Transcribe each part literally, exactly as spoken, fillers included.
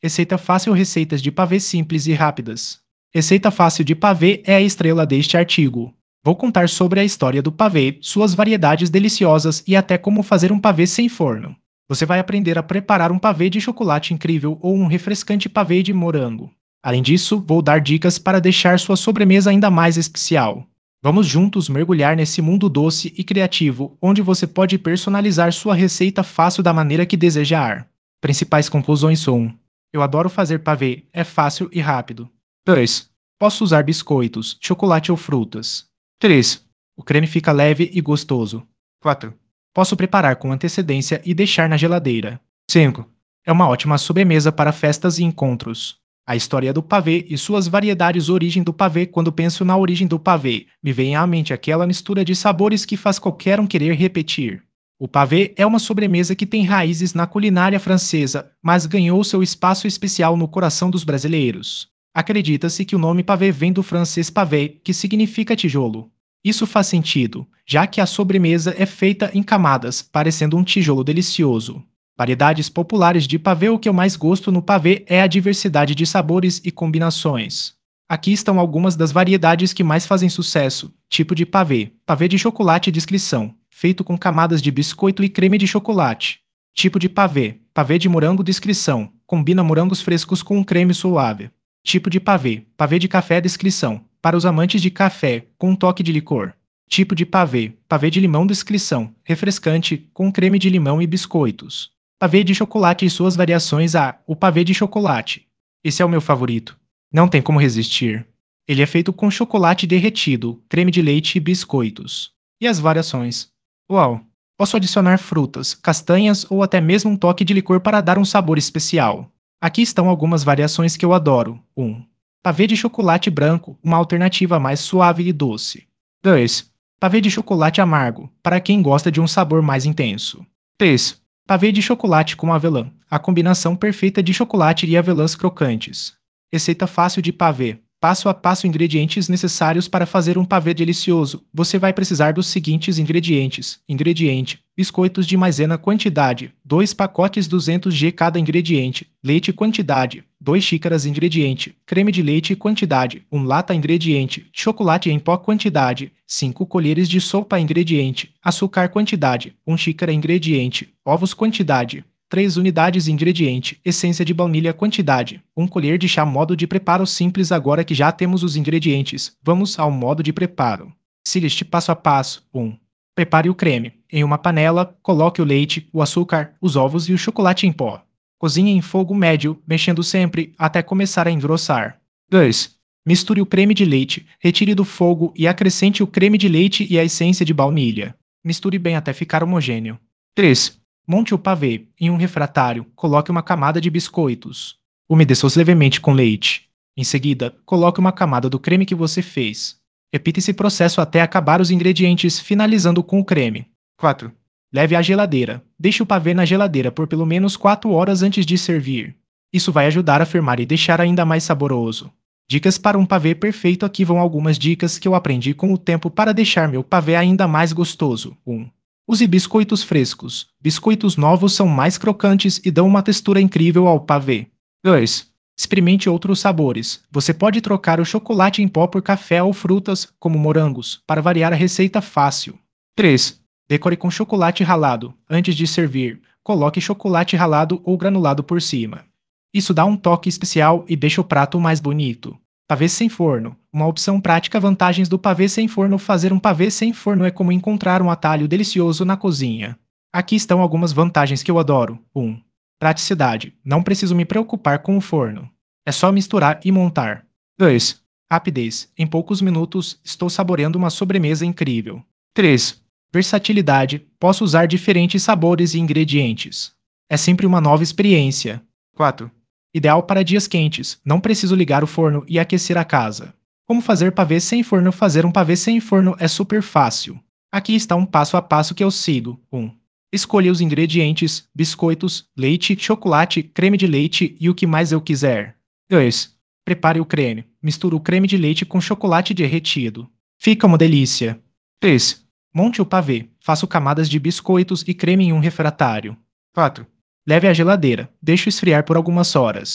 Receita fácil, receitas de pavê simples e rápidas. Receita fácil de pavê é a estrela deste artigo. Vou contar sobre a história do pavê, suas variedades deliciosas e até como fazer um pavê sem forno. Você vai aprender a preparar um pavê de chocolate incrível ou um refrescante pavê de morango. Além disso, vou dar dicas para deixar sua sobremesa ainda mais especial. Vamos juntos mergulhar nesse mundo doce e criativo, onde você pode personalizar sua receita fácil da maneira que desejar. Principais conclusões são: eu adoro fazer pavê, é fácil e rápido. dois. Posso usar biscoitos, chocolate ou frutas. três. O creme fica leve e gostoso. quatro. Posso preparar com antecedência e deixar na geladeira. cinco. É uma ótima sobremesa para festas e encontros. A história do pavê e suas variedades. Origem do pavê. Quando penso na origem do pavê, me vem à mente aquela mistura de sabores que faz qualquer um querer repetir. O pavê é uma sobremesa que tem raízes na culinária francesa, mas ganhou seu espaço especial no coração dos brasileiros. Acredita-se que o nome pavê vem do francês pavé, que significa tijolo. Isso faz sentido, já que a sobremesa é feita em camadas, parecendo um tijolo delicioso. Variedades populares de pavê. O que eu mais gosto no pavê é a diversidade de sabores e combinações. Aqui estão algumas das variedades que mais fazem sucesso. Tipo de pavê: pavê de chocolate. Descrição: feito com camadas de biscoito e creme de chocolate. Tipo de pavê: pavê de morango. Descrição: combina morangos frescos com um creme suave. Tipo de pavê: pavê de café. Descrição: para os amantes de café, com um toque de licor. Tipo de pavê: pavê de limão. Descrição: refrescante, com creme de limão e biscoitos. Pavê de chocolate e suas variações. A. O pavê de chocolate. Esse é o meu favorito. Não tem como resistir. Ele é feito com chocolate derretido, creme de leite e biscoitos. E as variações? Uau! Posso adicionar frutas, castanhas ou até mesmo um toque de licor para dar um sabor especial. Aqui estão algumas variações que eu adoro. um. Pavê de chocolate branco, uma alternativa mais suave e doce. dois. Pavê de chocolate amargo, para quem gosta de um sabor mais intenso. três. Pavê de chocolate com avelã, a combinação perfeita de chocolate e avelãs crocantes. Receita fácil de pavê. Passo a passo. Ingredientes necessários para fazer um pavê delicioso. Você vai precisar dos seguintes ingredientes. Ingrediente: biscoitos de maisena. Quantidade: dois pacotes duzentos gramas cada ingrediente. Leite. Quantidade: duas xícaras. Ingrediente: creme de leite. Quantidade: uma lata. Ingrediente: chocolate em pó. Quantidade: cinco colheres de sopa. Ingrediente: açúcar. Quantidade: uma xícara. Ingrediente: ovos. Quantidade: três unidades. Ingrediente: essência de baunilha. Quantidade: uma colher de chá. Modo de preparo simples. Agora que já temos os ingredientes, vamos ao modo de preparo. Siga este passo a passo. um. Prepare o creme. Em uma panela, coloque o leite, o açúcar, os ovos e o chocolate em pó. Cozinhe em fogo médio, mexendo sempre até começar a engrossar. dois. Misture o creme de leite, retire do fogo e acrescente o creme de leite e a essência de baunilha. Misture bem até ficar homogêneo. três. Monte o pavê. Em um refratário, coloque uma camada de biscoitos. Umedeça-os levemente com leite. Em seguida, coloque uma camada do creme que você fez. Repita esse processo até acabar os ingredientes, finalizando com o creme. quatro. Leve à geladeira. Deixe o pavê na geladeira por pelo menos quatro horas antes de servir. Isso vai ajudar a firmar e deixar ainda mais saboroso. Dicas para um pavê perfeito. Aqui vão algumas dicas que eu aprendi com o tempo para deixar meu pavê ainda mais gostoso. um. Use biscoitos frescos. Biscoitos novos são mais crocantes e dão uma textura incrível ao pavê. dois. Experimente outros sabores. Você pode trocar o chocolate em pó por café ou frutas, como morangos, para variar a receita fácil. três. Decore com chocolate ralado. Antes de servir, coloque chocolate ralado ou granulado por cima. Isso dá um toque especial e deixa o prato mais bonito. Pavê sem forno. Uma opção prática. Vantagens do pavê sem forno. Fazer um pavê sem forno é como encontrar um atalho delicioso na cozinha. Aqui estão algumas vantagens que eu adoro. um. Praticidade. Não preciso me preocupar com o forno. É só misturar e montar. dois. Rapidez. Em poucos minutos, estou saboreando uma sobremesa incrível. três. Versatilidade. Posso usar diferentes sabores e ingredientes. É sempre uma nova experiência. quatro. Ideal para dias quentes. Não preciso ligar o forno e aquecer a casa. Como fazer pavê sem forno? Fazer um pavê sem forno é super fácil. Aqui está um passo a passo que eu sigo. um. Escolha os ingredientes: biscoitos, leite, chocolate, creme de leite e o que mais eu quiser. dois. Prepare o creme. Misture o creme de leite com chocolate derretido. Fica uma delícia. três. Monte o pavê. Faça camadas de biscoitos e creme em um refratário. quatro. Leve à geladeira. Deixe esfriar por algumas horas.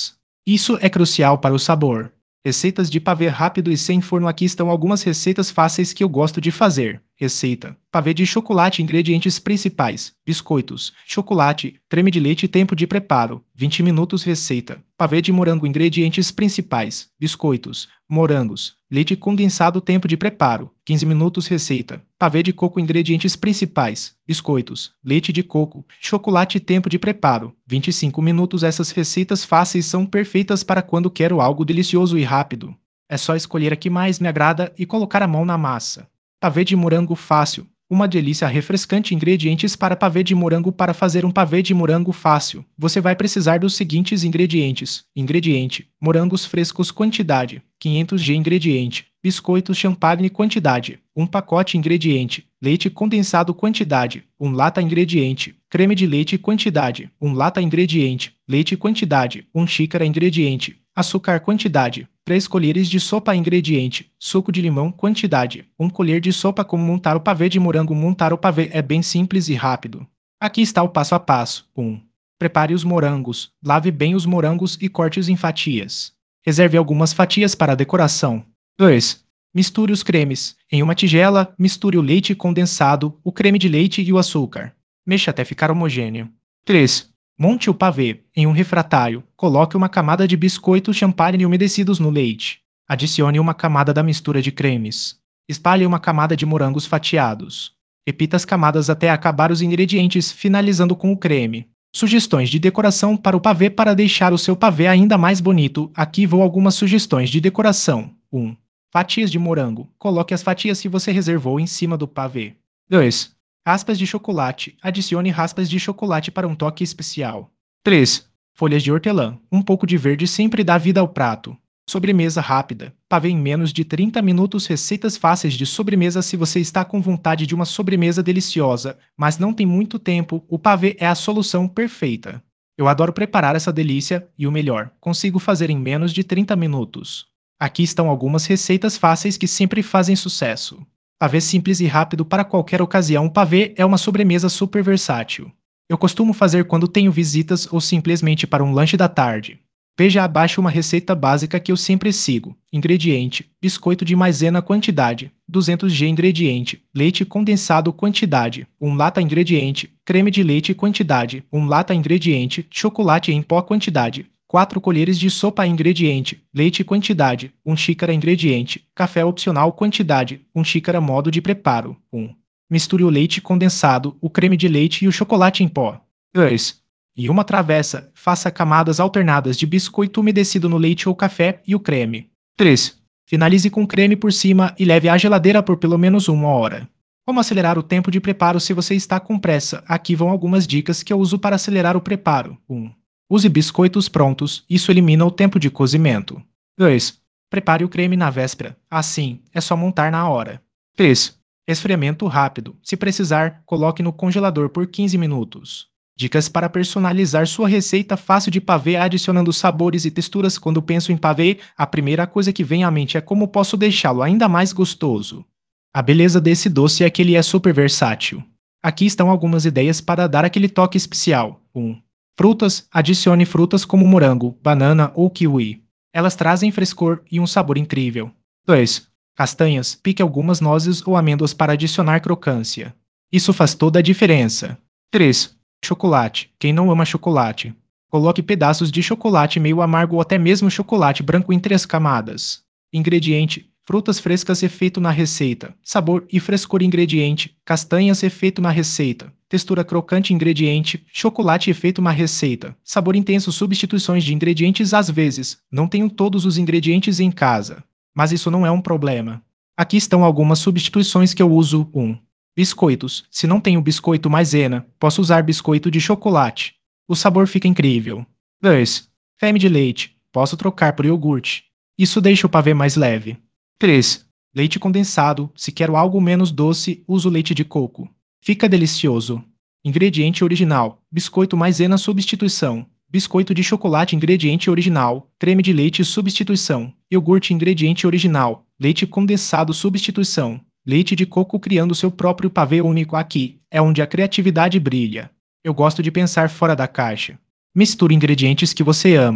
Isso é crucial para o sabor. Receitas de pavê rápido e sem forno. Aqui estão algumas receitas fáceis que eu gosto de fazer. Receita: pavê de chocolate. Ingredientes principais: biscoitos, chocolate, creme de leite. Tempo de preparo: vinte minutos. Receita: pavê de morango. Ingredientes principais: biscoitos, morangos, leite condensado. Tempo de preparo: quinze minutos. Receita: pavê de coco. Ingredientes principais: biscoitos, leite de coco, chocolate. Tempo de preparo: vinte e cinco minutos. Essas receitas fáceis são perfeitas para quando quero algo delicioso e rápido. É só escolher a que mais me agrada e colocar a mão na massa. Pavê de morango fácil. Uma delícia refrescante. Ingredientes para pavê de morango. Para fazer um pavê de morango fácil, você vai precisar dos seguintes ingredientes. Ingrediente: morangos frescos. Quantidade: quinhentos gramas. Ingrediente: biscoitos champagne. Quantidade: um pacote. Ingrediente: leite condensado. Quantidade: um lata. Ingrediente: creme de leite. Quantidade: um lata. Ingrediente: leite. Quantidade: uma xícara. Ingrediente: açúcar. Quantidade: três colheres de sopa. Ingrediente: suco de limão. Quantidade: uma colher de sopa. Como montar o pavê de morango. Montar o pavê é bem simples e rápido. Aqui está o passo a passo. um. Prepare os morangos. Lave bem os morangos e corte-os em fatias. Reserve algumas fatias para a decoração. dois. Misture os cremes. Em uma tigela, misture o leite condensado, o creme de leite e o açúcar. Mexa até ficar homogêneo. três. Monte o pavê. Em um refratário, coloque uma camada de biscoito champagne umedecidos no leite. Adicione uma camada da mistura de cremes. Espalhe uma camada de morangos fatiados. Repita as camadas até acabar os ingredientes, finalizando com o creme. Sugestões de decoração para o pavê. Para deixar o seu pavê ainda mais bonito, aqui vão algumas sugestões de decoração. um. Fatias de morango. Coloque as fatias que você reservou em cima do pavê. dois. Raspas de chocolate. Adicione raspas de chocolate para um toque especial. três. Folhas de hortelã. Um pouco de verde sempre dá vida ao prato. Sobremesa rápida. Pavê em menos de trinta minutos. Receitas fáceis de sobremesa. Se você está com vontade de uma sobremesa deliciosa, mas não tem muito tempo, o pavê é a solução perfeita. Eu adoro preparar essa delícia e o melhor, consigo fazer em menos de trinta minutos. Aqui estão algumas receitas fáceis que sempre fazem sucesso. Pavê simples e rápido para qualquer ocasião. Pavê é uma sobremesa super versátil. Eu costumo fazer quando tenho visitas ou simplesmente para um lanche da tarde. Veja abaixo uma receita básica que eu sempre sigo. Ingrediente: biscoito de maisena. Quantidade: duzentos gramas. Ingrediente: leite condensado. Quantidade: uma lata. Ingrediente: creme de leite. Quantidade: uma lata. Ingrediente: chocolate em pó. Quantidade: quatro colheres de sopa. Ingrediente: leite. Quantidade: uma xícara. Ingrediente: café opcional. Quantidade: uma xícara. Modo de preparo: um. Misture o leite condensado, o creme de leite e o chocolate em pó. dois. Em uma travessa, faça camadas alternadas de biscoito umedecido no leite ou café e o creme. três. Finalize com creme por cima e leve à geladeira por pelo menos uma hora. Como acelerar o tempo de preparo se você está com pressa? Aqui vão algumas dicas que eu uso para acelerar o preparo. um. Use biscoitos prontos, isso elimina o tempo de cozimento. dois. Prepare o creme na véspera, assim, é só montar na hora. três. Resfriamento rápido, se precisar, coloque no congelador por quinze minutos. Dicas para personalizar sua receita fácil de pavê adicionando sabores e texturas. Quando penso em pavê, a primeira coisa que vem à mente é como posso deixá-lo ainda mais gostoso. A beleza desse doce é que ele é super versátil. Aqui estão algumas ideias para dar aquele toque especial. um. Frutas. Adicione frutas como morango, banana ou kiwi. Elas trazem frescor e um sabor incrível. dois. Castanhas. Pique algumas nozes ou amêndoas para adicionar crocância. Isso faz toda a diferença. três. Chocolate. Quem não ama chocolate? Coloque pedaços de chocolate meio amargo ou até mesmo chocolate branco em três camadas. Ingrediente: frutas frescas. Efeito na receita: sabor e frescor. Ingrediente: castanhas. Efeito na receita: textura crocante. Ingrediente: chocolate. Efeito na receita: sabor intenso. Substituições de ingredientes. Às vezes, não tenho todos os ingredientes em casa, mas isso não é um problema. Aqui estão algumas substituições que eu uso. um. Biscoitos. Se não tenho biscoito maisena, posso usar biscoito de chocolate. O sabor fica incrível. dois. Creme de leite. Posso trocar por iogurte. Isso deixa o pavê mais leve. três. Leite condensado. Se quero algo menos doce, uso leite de coco. Fica delicioso. Ingrediente original: biscoito maisena. Substituição: biscoito de chocolate. Ingrediente original: creme de leite. Substituição: iogurte. Ingrediente original: leite condensado. Substituição: leite de coco. Criando seu próprio pavê único. Aqui é onde a criatividade brilha. Eu gosto de pensar fora da caixa. Misture ingredientes que você ama.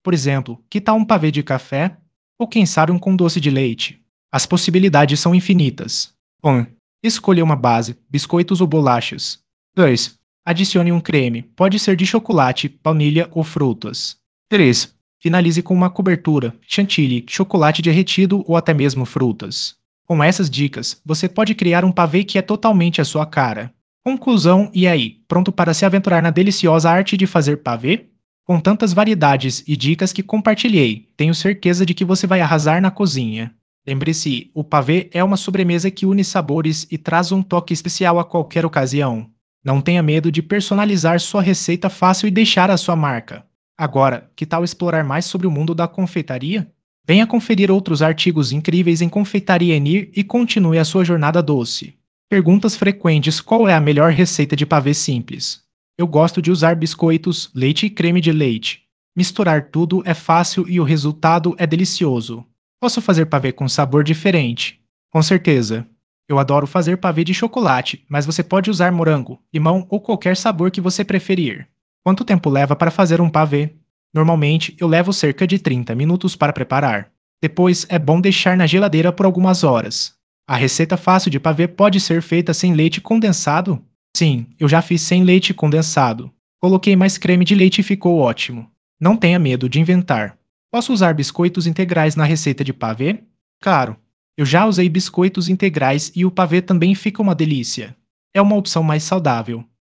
Por exemplo, que tal um pavê de café? Ou quem sabe um com doce de leite? As possibilidades são infinitas. um. Escolha uma base, biscoitos ou bolachas. dois. Adicione um creme, pode ser de chocolate, baunilha ou frutas. três. Finalize com uma cobertura, chantilly, chocolate derretido ou até mesmo frutas. Com essas dicas, você pode criar um pavê que é totalmente a sua cara. Conclusão, e aí, pronto para se aventurar na deliciosa arte de fazer pavê? Com tantas variedades e dicas que compartilhei, tenho certeza de que você vai arrasar na cozinha. Lembre-se, o pavê é uma sobremesa que une sabores e traz um toque especial a qualquer ocasião. Não tenha medo de personalizar sua receita fácil e deixar a sua marca. Agora, que tal explorar mais sobre o mundo da confeitaria? Venha conferir outros artigos incríveis em Confeitaria Enir e continue a sua jornada doce. Perguntas frequentes: qual é a melhor receita de pavê simples? Eu gosto de usar biscoitos, leite e creme de leite. Misturar tudo é fácil e o resultado é delicioso. Posso fazer pavê com sabor diferente? Com certeza. Eu adoro fazer pavê de chocolate, mas você pode usar morango, limão ou qualquer sabor que você preferir. Quanto tempo leva para fazer um pavê? Normalmente, eu levo cerca de trinta minutos para preparar. Depois, é bom deixar na geladeira por algumas horas. A receita fácil de pavê pode ser feita sem leite condensado? Sim, eu já fiz sem leite condensado. Coloquei mais creme de leite e ficou ótimo. Não tenha medo de inventar. Posso usar biscoitos integrais na receita de pavê? Claro, eu já usei biscoitos integrais e o pavê também fica uma delícia. É uma opção mais saudável.